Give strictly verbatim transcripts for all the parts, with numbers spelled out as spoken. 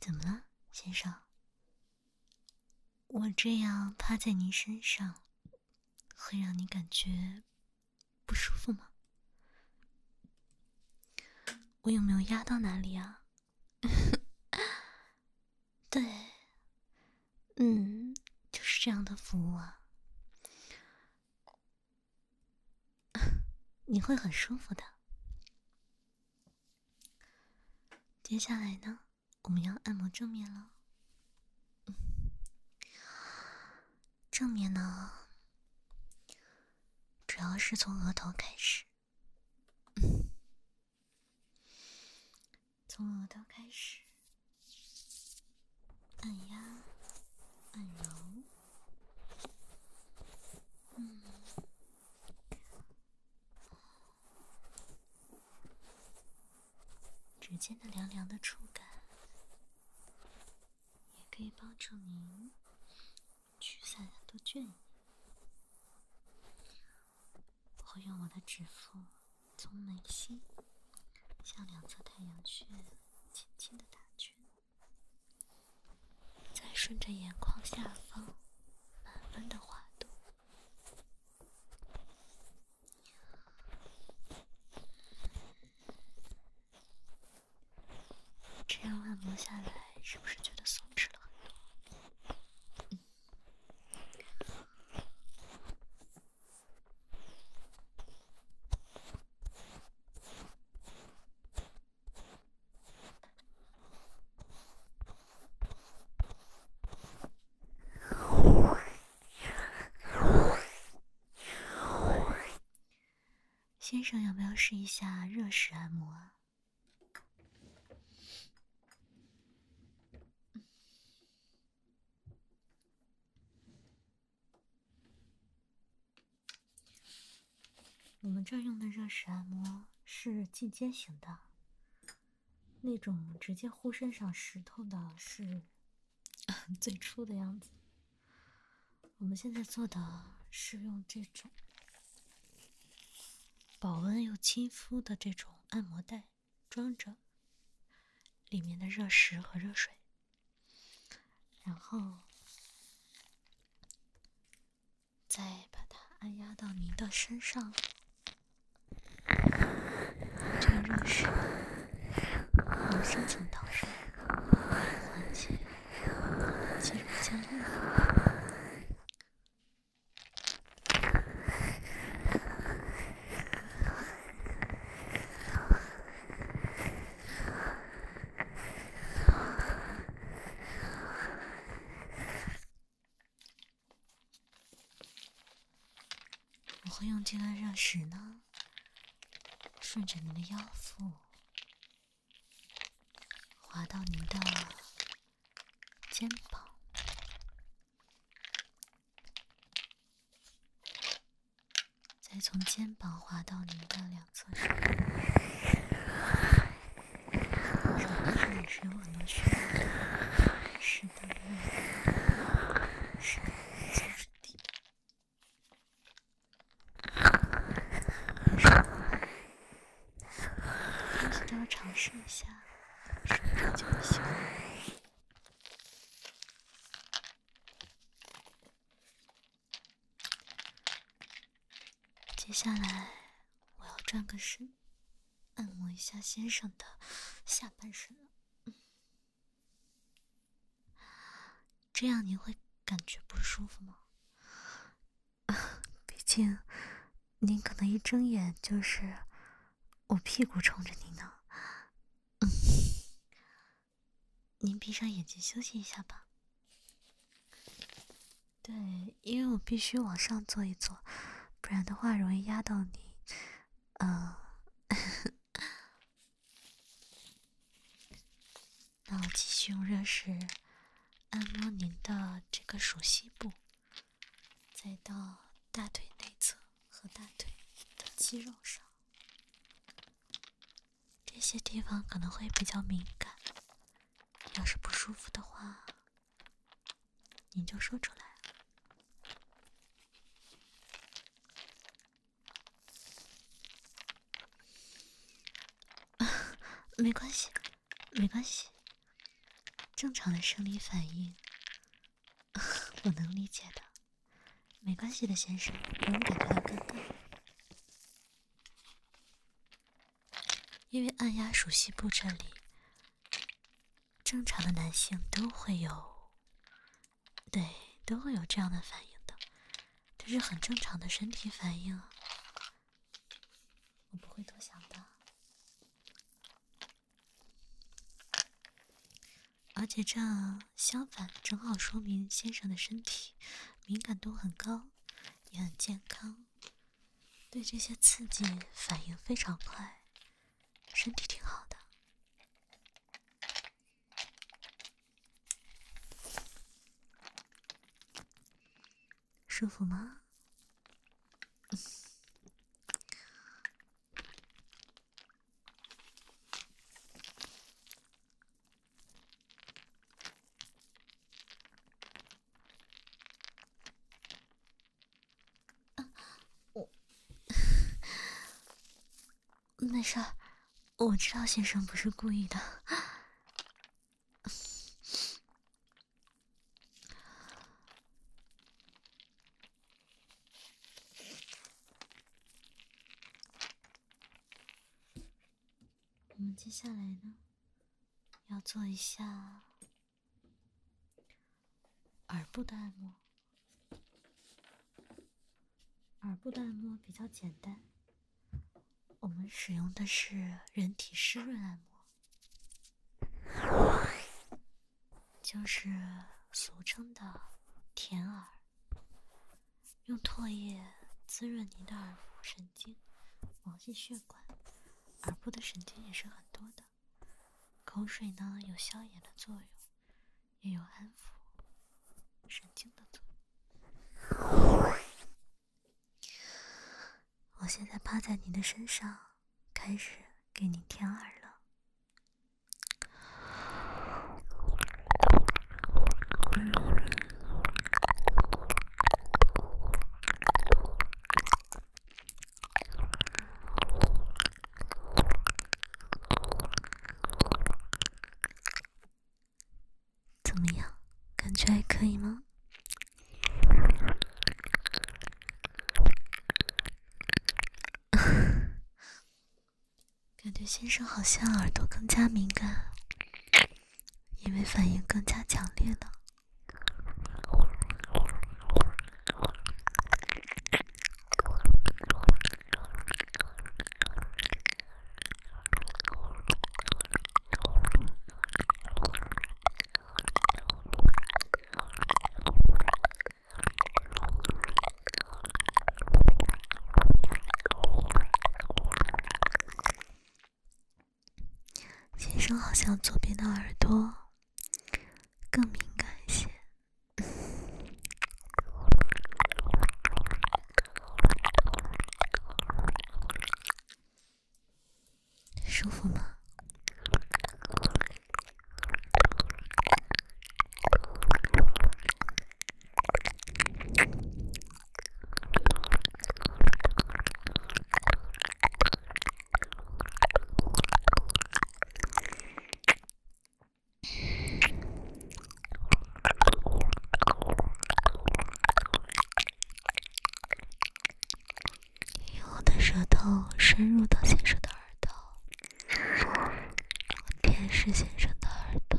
怎么了，先生？我这样趴在您身上，会让你感觉不舒服吗？我有没有压到哪里啊？对，嗯，就是这样的服务啊，你会很舒服的。接下来呢，我们要按摩正面了。正面呢，主要是从额头开始，从额头开始，按压，按揉，嗯，指尖的凉凉的触感，也可以帮助您驱散很多倦意。我会用我的指腹从眉心向两侧太阳穴轻轻的打圈，再顺着眼眶下方慢慢的滑动。这样按摩下来，是不是觉得松弛了很多？嗯。先生，要不要试一下热式按摩啊？我们这儿用的热式按摩是进阶型的，那种直接呼身上石头的是最初的样子。我们现在做的是用这种保温又亲肤的这种按摩袋，装着里面的热石和热水，然后再把它按压到您的身上。这个热石能深层导热，缓解肌肉僵硬。我会用这个热石呢，顺着您的腰腹滑到您的肩膀，再从肩膀滑到您的两侧手臂。手臂上也是有很多需要的，适当的热度，适当的松弛地。东西都要尝试一下，说不定就会喜欢。接下来我要转个身，按摩一下先生的下半身。这样您会感觉不舒服吗？毕竟您可能一睁眼就是我屁股冲着您呢。嗯，您闭上眼睛休息一下吧。对，因为我必须往上坐一坐，不然的话容易压到你。呃，那我继续用热石按摩您的这个属膝部，再到大腿内侧和大腿的肌肉上，这些地方可能会比较敏感，要是不舒服的话，您就说出来。没关系，没关系， 正常的生理反应，我能理解的。没关系的，先生，不用感觉到尴尬。因为按压属膝部这里，正常的男性都会有，对，都会有这样的反应的，这是很正常的身体反应啊。我不会多想的。而且这样相反，正好说明先生的身体敏感度很高，也很健康，对这些刺激反应非常快，身体挺好的。舒服吗？我没事儿，我知道先生不是故意的。我们接下来呢，要做一下耳部的按摩。耳部的按摩比较简单，我们使用的是人体湿润按摩，就是俗称的舔耳，用唾液滋润您的耳部神经、毛细血管。耳部的神经也是很多的，口水呢有消炎的作用，也有安抚神经的作用。我现在趴在你的身上，开始给你舔耳了。怎么样？感觉还可以吗？感觉先生好像耳朵更加敏感，因为反应更加强烈了。先生好像左边的耳朵更敏感一些。舒服吗？我的舌头深入到先生的耳朵，舔舐先生的耳朵。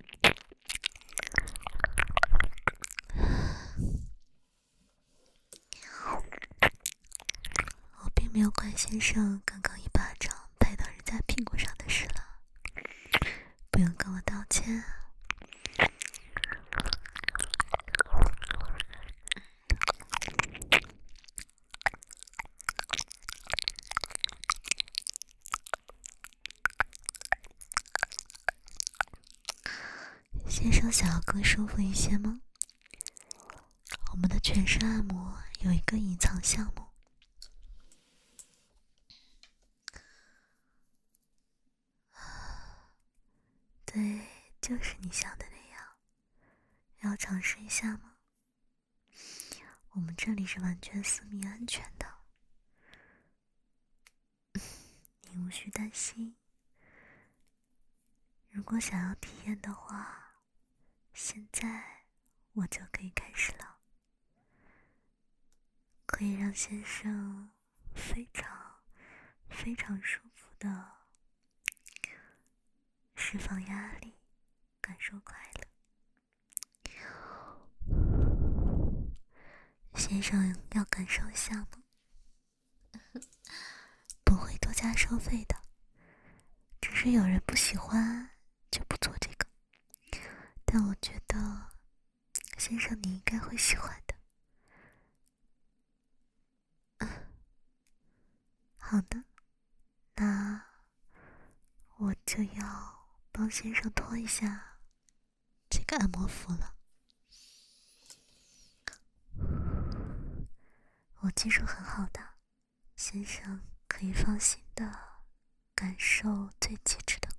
我并没有怪先生刚刚一巴掌拍到人家屁股上的事了，不用跟我道歉。先生想要更舒服一些吗？我们的全身按摩有一个隐藏项目，对，就是你想的那样。要尝试一下吗？我们这里是完全私密安全的，你无需担心。如果想要体验的话， 现在我就可以开始了，可以让先生非常非常舒服的释放压力，感受快乐。先生要感受一下吗？不会多加收费的，只是有人不喜欢就不做这个，但我觉得先生你应该会喜欢的。好的，那我就要帮先生脱一下这个按摩服了。我技术很好的，先生可以放心的感受最极致的